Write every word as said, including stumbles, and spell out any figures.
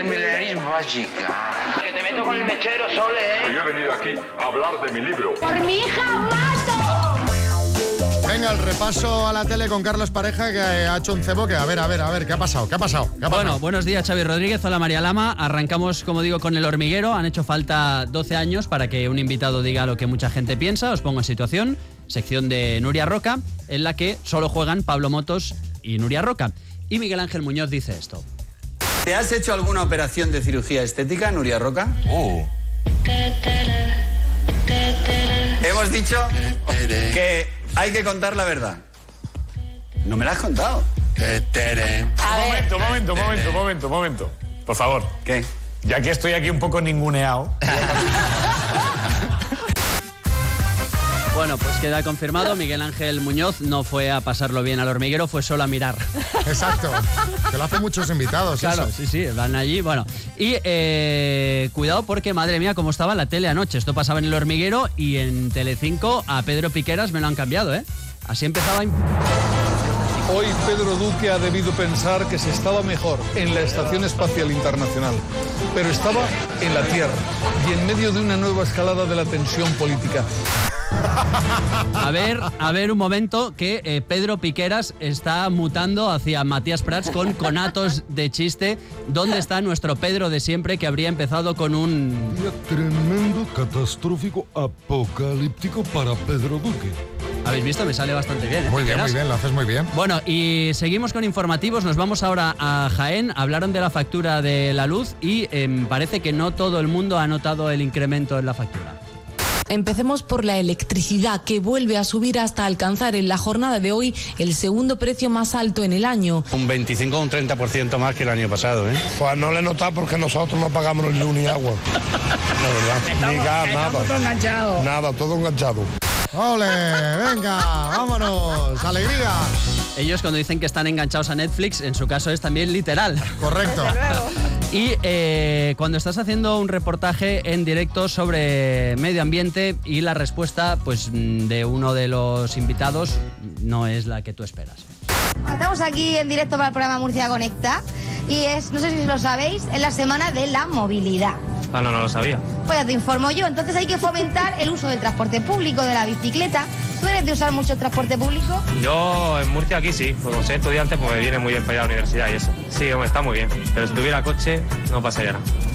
El milenarismo va a llegar. Que te meto con el mechero, Sole, ¿eh? Yo he venido aquí a hablar de mi libro. ¡Por mi hija mato! Venga, el repaso a la tele con Carlos Pareja, que ha hecho un cebo que, a ver, a ver, a ver, ¿qué ha pasado? ¿Qué ha pasado? ¿Qué ha pasado? Bueno, buenos días, Xavi Rodríguez. Hola, María Lama. Arrancamos, como digo, con El Hormiguero. Han hecho falta doce años para que un invitado diga lo que mucha gente piensa. Os pongo en situación. Sección de Nuria Roca, en la que solo juegan Pablo Motos y Nuria Roca. Y Miguel Ángel Muñoz dice esto. ¿Te has hecho alguna operación de cirugía estética, Nuria Roca? Oh. Hemos dicho que hay que contar la verdad. No me la has contado. Un momento, un momento, un momento, un momento, un momento. Por favor. ¿Qué? Ya que estoy aquí un poco ninguneado. Bueno, pues queda confirmado. Miguel Ángel Muñoz no fue a pasarlo bien al Hormiguero, fue solo a mirar. Exacto. Que lo hacen muchos invitados. Claro, eso. sí, sí, van allí. Bueno, y eh, cuidado porque, madre mía, cómo estaba la tele anoche. Esto pasaba en El Hormiguero y en Telecinco a Pedro Piqueras me lo han cambiado, ¿eh? Así empezaba... Hoy Pedro Duque ha debido pensar que se estaba mejor en la Estación Espacial Internacional, pero estaba en la Tierra y en medio de una nueva escalada de la tensión política. A ver, a ver un momento que eh, Pedro Piqueras está mutando hacia Matías Prats con conatos de chiste. ¿Dónde está nuestro Pedro de siempre que habría empezado con un... Día tremendo, catastrófico, apocalíptico para Pedro Duque. ¿Habéis visto? Me sale bastante bien, ¿eh? Muy bien, Piqueras. muy bien, lo haces muy bien. Bueno, y seguimos con informativos. Nos vamos ahora a Jaén. Hablaron de la factura de la luz y eh, parece que no todo el mundo ha notado el incremento en la factura. Empecemos por la electricidad, que vuelve a subir hasta alcanzar en la jornada de hoy el segundo precio más alto en el año. Un veinticinco o un treinta por ciento más que el año pasado, ¿eh? Pues no le he notado porque nosotros no pagamos ni luz ni agua. La verdad, ni gas, nada. Todo enganchado. Nada, todo enganchado. ¡Ole! ¡Venga! ¡Vámonos! ¡Alegría! Ellos cuando dicen que están enganchados a Netflix, en su caso es también literal. Correcto. Y eh, cuando estás haciendo un reportaje en directo sobre medio ambiente y la respuesta pues de uno de los invitados no es la que tú esperas. Estamos aquí en directo para el programa Murcia Conecta y es, no sé si lo sabéis, es la semana de la movilidad. Ah, no, no lo sabía. Pues ya te informo yo. Entonces hay que fomentar el uso del transporte público, de la bicicleta. ¿Tú eres de usar mucho el transporte público? Yo en Murcia aquí sí, como soy estudiante pues me viene muy bien para ir a la universidad y eso. Sí, hombre, está muy bien, pero si tuviera coche no pasaría nada.